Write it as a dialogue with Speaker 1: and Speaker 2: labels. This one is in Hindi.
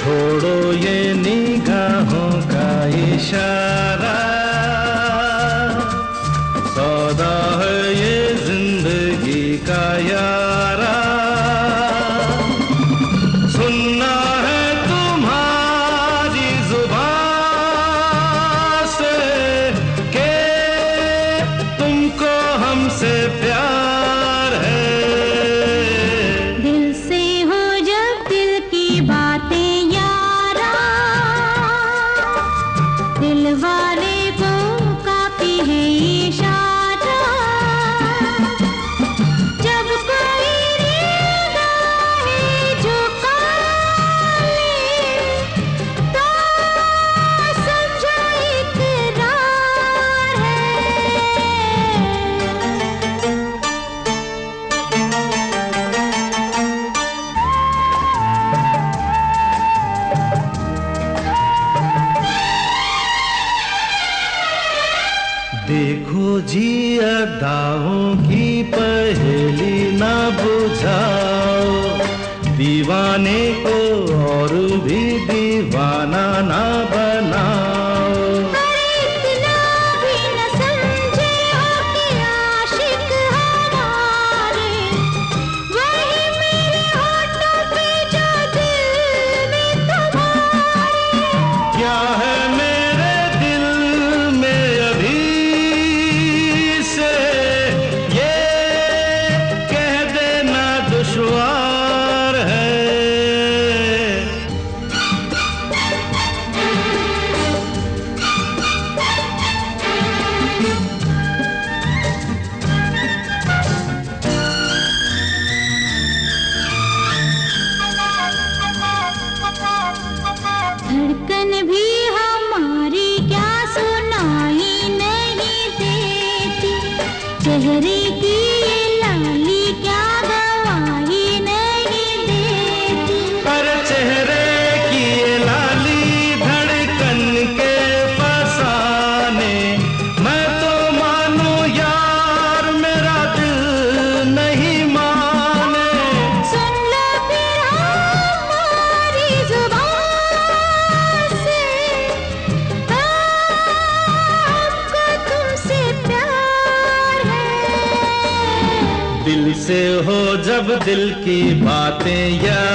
Speaker 1: छोड़ो ये निगाहों का इशारा, सौदा है ये जिंदगी का यारा। सुनना है तुम्हारी जुबान से कि तुमको हमसे प्यार है।
Speaker 2: दिल से हो जब दिल की बातें यारा, दिल वाले को काफी है इशारा। जब कोई निगाहें झुकाए तो समझो इकरार है।
Speaker 1: देखो जी अदाओं की पहेली ना बुझाओ, दीवाने को और भी दीवाना ना बनाओ।
Speaker 2: इतना भी न समझे हो कि आशिक हमारे वही मेरे होठों पे जो दिल में तुम्हारे।
Speaker 1: क्या है मेरे दिल में अभी से ये कह देना दुश्वार है।
Speaker 2: धड़कन भी हमारी क्या सुनाई नहीं देती, चेहरे की ये लाली क्या गवाही नहीं देती।
Speaker 1: पर चेहरे की ये लाली धड़कन के फसाने, मैं तो मानू यार मेरा दिल नहीं माने।
Speaker 2: सुन लो फिर हमारी जुबान से, हमको तुमसे प्यार है।
Speaker 1: दिल से हो जब दिल की बातें यार,